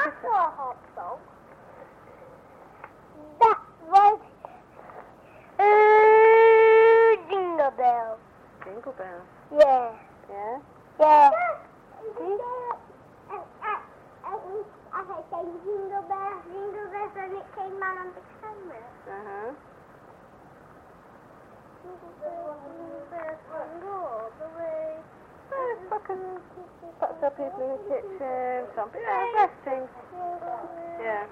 That's not a hot dog. That was Jingle Bell. Jingle Bell. Yeah. Yeah? Yeah. I had saying Jingle Bells, and it came out on the camera. Uh-huh. Jingle bells, jingle all the way. Lots of people in the kitchen, some people resting. Yeah.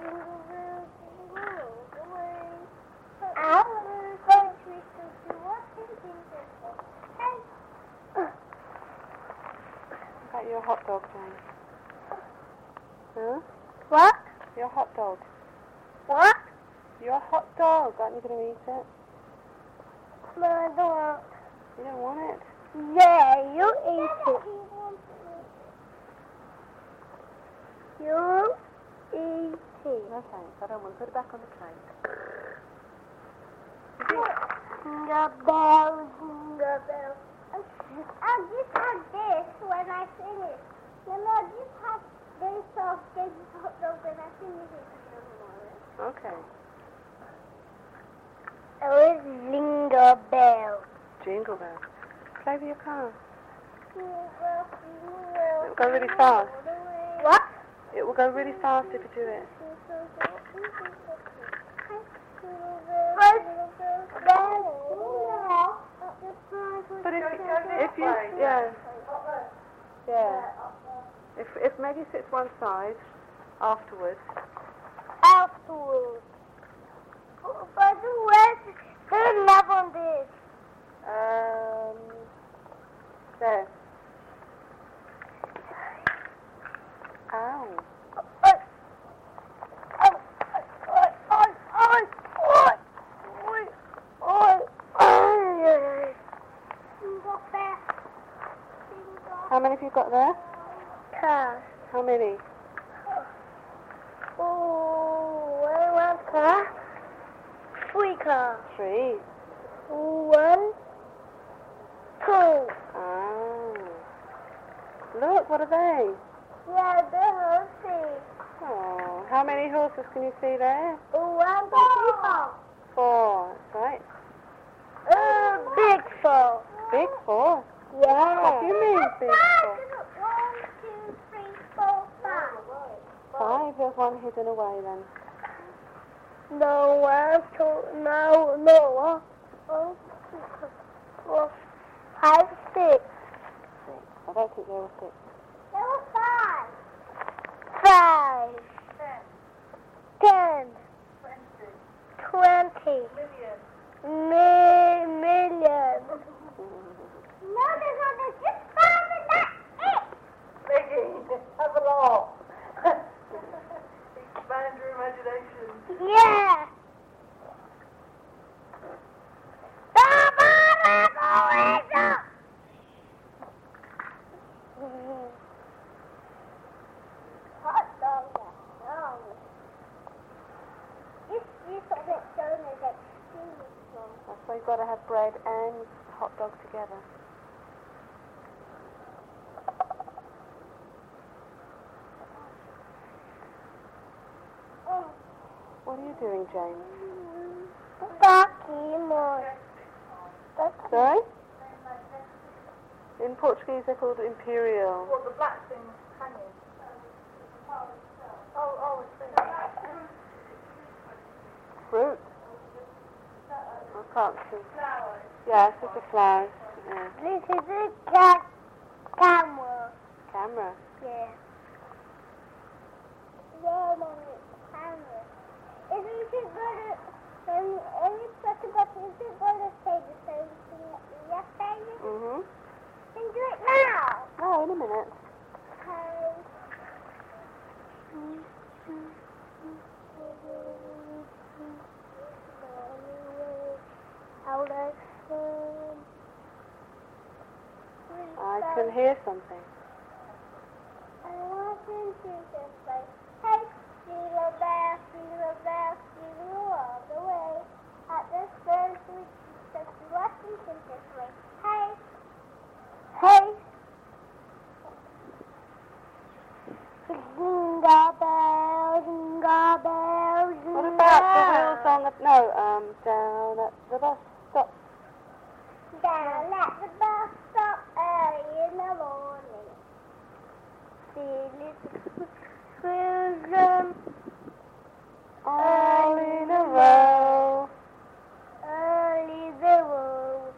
About your hot dog, Jane. Huh? What? Your hot dog. What? Your hot dog. Aren't you going to eat it? No, I don't want. You don't want it? Yeah, you eat it. You eat it. No thanks, I don't want to put it back on the plate. Jingle bells, jingle bells. I'll just have this when I finish. Then I'll just have this hot dog when I finish it. Okay. It was jingle bells. Jingle Bell. Play with your car. Jingle, It will go really fast. What? It will go really fast if you do it. But if you if Maggie sits one side afterwards. Afterwards. But where's the love on this? There. Ow. How many have you got there? Car. How many? Oh, one car. 3 cars. 3. 1, 2. Ah. Look, what are they? Yeah, the horses. Oh, how many horses can you see there? 1, 2, 4. That's right. 4. Big 4. Big 4? Yeah. What do you mean, big 4? 1, 2, 3, 4, 5. 5, there's one hidden away then. No, 1, 2, no. 1, 2, 3, 4, 5, 6. I don't think there were 6. There were 5. 5. 10. 20. Million. No, there's only just 5 and that's it. Maggie, have a laugh. Expand your imagination. Yeah. Hot dog. This sort of stone is extremely strong. That's why you've got to have bread and hot dog together. What are you doing, James? Sorry? In Portuguese they're called imperial. What, the black thing hanging? Oh, it's thing. Fruit? I can't see. Yeah, it's just a flower. Yeah. This is a camera. Camera. Yeah. Yeah, Mom, it's camera. Isn't it going to, when you press the button, is it going to say the same thing that you yesterday? Mm-hmm. Then do it now. Oh, in a minute. Okay. I can hear something. I want him to just say, hey, jingle bells, all the way. At the first we just Washington this way. Hey, jingle bells. down at the bus stop. Down at the bus stop early in the morning. See little children All in a row. early the road.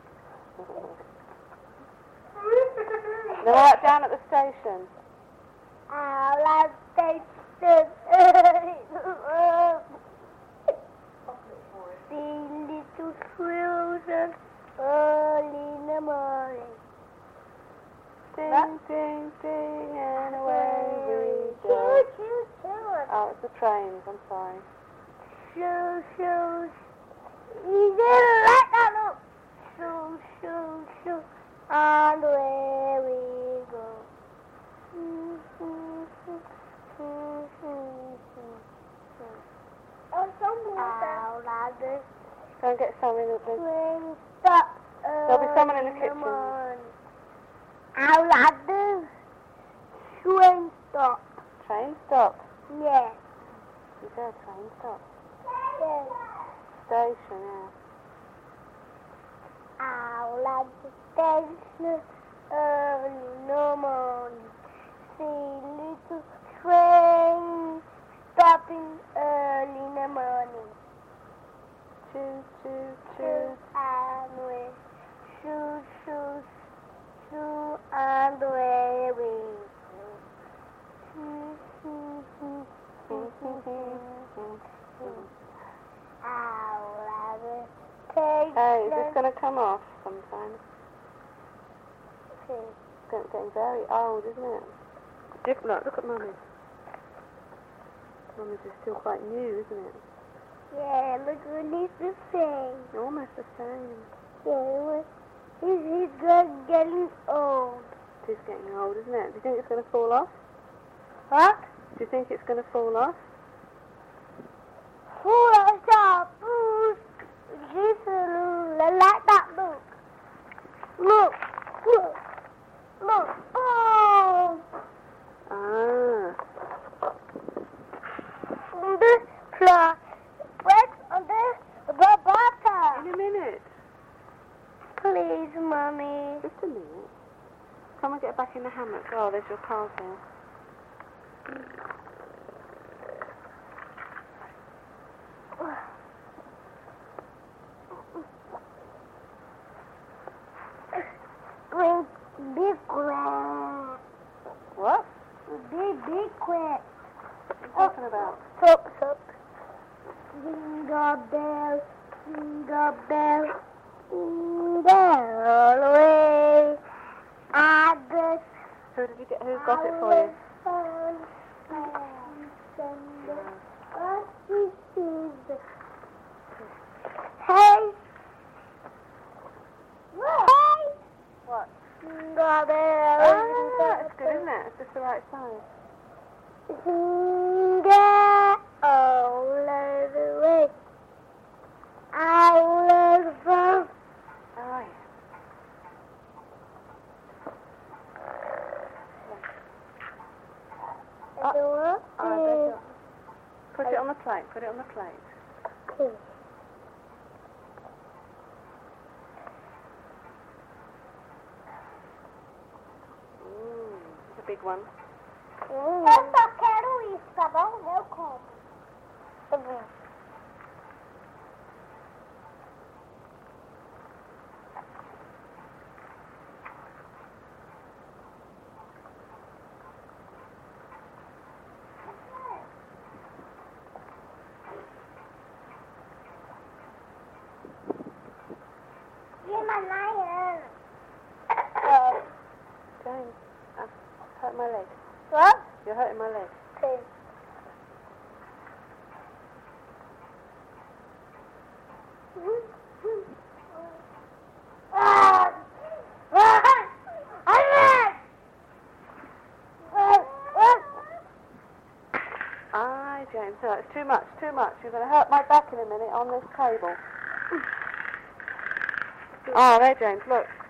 They're right down at the station. I'll have tasted early the road. See little children early in the morning. Ding, ding, ding, and away we Choo, go. choo, choo. Oh, it's the trains, I'm sorry. Shoo, shoo. You didn't like that, look. Shoo, shoo, shoo. And away we go. Oh, some water. Go and get some in the... Swing stop. There'll be someone in the kitchen. I'll have the swing stop. Train stop. Yeah. You said train stop. Yeah. Station, yeah. I'll have the station early in the morning. See little train stopping early in the morning. Choo, choo, choo. Choo and away. Choo, choo, choo and away we go. I'll have a station. Hey, is this going to come off sometime? Okay. It's getting very old, isn't it? Look at Mummy's. Mummy's is still quite new, isn't it? Yeah, look what he's the same. Almost the same. Yeah, he's getting old. It is getting old, isn't it? Do you think it's going to fall off? What? Do you think it's going to fall off? Full of stuff. Like that, look. Look. Oh. Ah. This floor. Wait on the butter. In a minute. Please, Mommy. Just a minute. Come and get back in the hammock. Oh, there's your parcel. Be quiet. What? Be quiet. What are you talking about? Stop. Jingle bell, jingle bell, all the way. Who got it for you? Hey! What? Jingle bell. Oh, that's good, isn't it? It's just the right size. Jingle all the way. All the way. Oh, yeah. Put it on the plate. Put it on the plate. Okay. It's a big one. Eu só quero isso, tá bom? Eu como. Tá bom. James, I've hurt my leg. What? You're hurting my leg. Okay. Aye, James, no, it's too much. You're going to hurt my back in a minute on this table. Oh, there, James, look.